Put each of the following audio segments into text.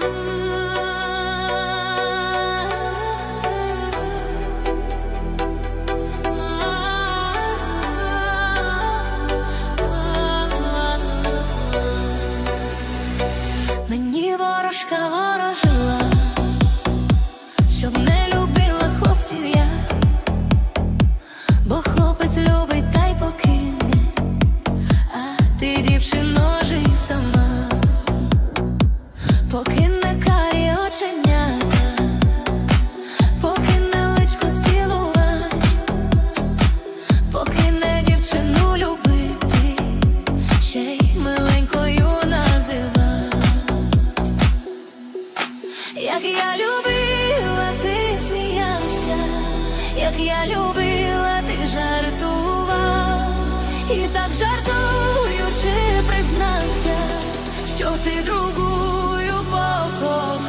Мені ворожка ворожила, щоб не любила хлопців я, бо хлопець любить та й покине, а ти, дівчино, жий сама. Покине карі оченята, покине личко цілувати, покине дівчину любити, ще й миленькою називати. Як я любила, ти сміявся, як я любила, ти жартував, і так жартуючи признався, що ти другою покохав.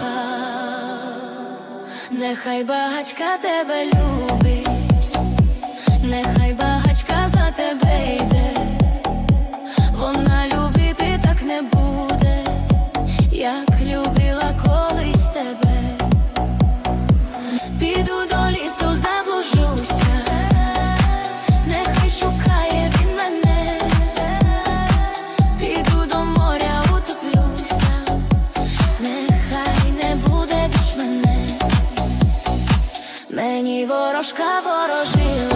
Нехай багачка тебе любить, нехай багачка за тебе йде, вона любити так не буде, як любила колись тебе. Піду до лісу, заблужуся, нехай шукає він мене, піду до моря, утоплюся, нехай не буде більш мене. Мені ворожка ворожила,